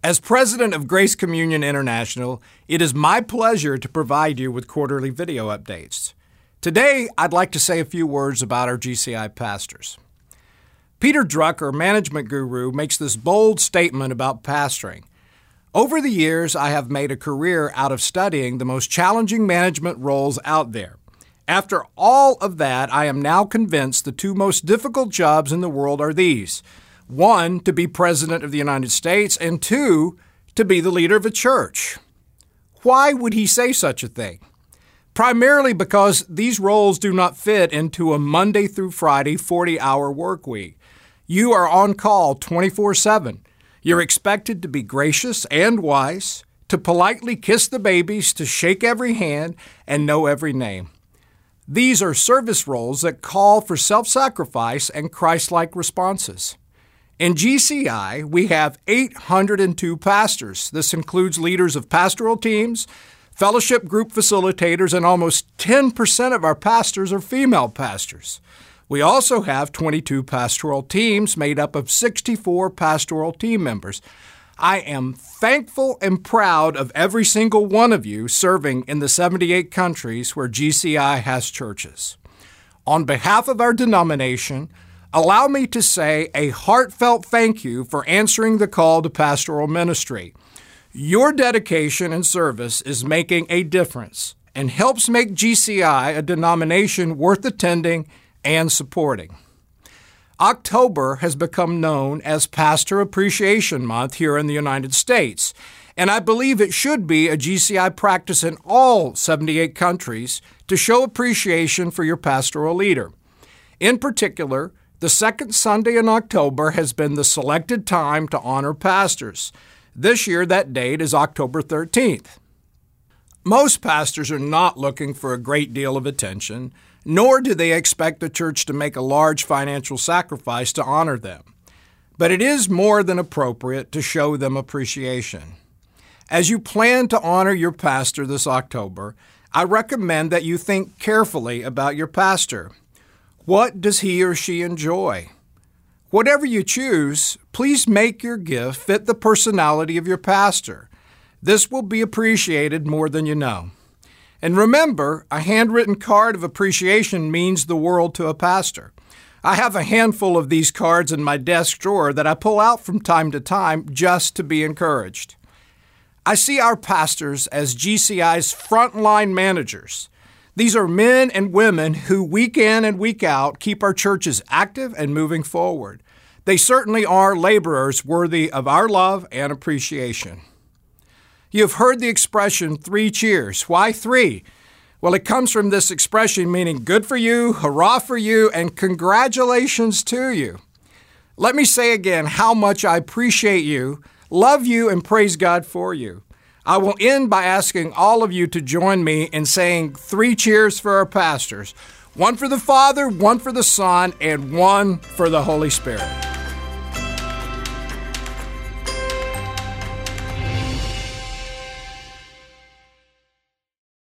As president of Grace Communion International, it is my pleasure to provide you with quarterly video updates. Today, I'd like to say a few words about our GCI pastors. Peter Drucker, management guru, makes this bold statement about pastoring. Over the years, I have made a career out of studying the most challenging management roles out there. After all of that, I am now convinced the two most difficult jobs in the world are these. One, to be President of the United States, and two, to be the leader of a church. Why would he say such a thing? Primarily because these roles do not fit into a Monday through Friday 40-hour work week. You are on call 24/7. You're expected to be gracious and wise, to politely kiss the babies, to shake every hand, and know every name. These are service roles that call for self-sacrifice and Christ-like responses. In GCI, we have 802 pastors. This includes leaders of pastoral teams, fellowship group facilitators, and almost 10% of our pastors are female pastors. We also have 22 pastoral teams made up of 64 pastoral team members. I am thankful and proud of every single one of you serving in the 78 countries where GCI has churches. On behalf of our denomination, allow me to say a heartfelt thank you for answering the call to pastoral ministry. Your dedication and service is making a difference and helps make GCI a denomination worth attending and supporting. October has become known as Pastor Appreciation Month here in the United States, and I believe it should be a GCI practice in all 78 countries to show appreciation for your pastoral leader. In particular, the second Sunday in October has been the selected time to honor pastors. This year, that date is October 13th. Most pastors are not looking for a great deal of attention, nor do they expect the church to make a large financial sacrifice to honor them. But it is more than appropriate to show them appreciation. As you plan to honor your pastor this October, I recommend that you think carefully about your pastor. What does he or she enjoy? Whatever you choose, please make your gift fit the personality of your pastor. This will be appreciated more than you know. And remember, a handwritten card of appreciation means the world to a pastor. I have a handful of these cards in my desk drawer that I pull out from time to time just to be encouraged. I see our pastors as GCI's frontline managers. These are men and women who week in and week out keep our churches active and moving forward. They certainly are laborers worthy of our love and appreciation. You have heard the expression 3 cheers. Why 3? Well, it comes from this expression meaning good for you, hurrah for you, and congratulations to you. Let me say again how much I appreciate you, love you, and praise God for you. I will end by asking all of you to join me in saying 3 cheers for our pastors. 1 for the Father, 1 for the Son, and 1 for the Holy Spirit.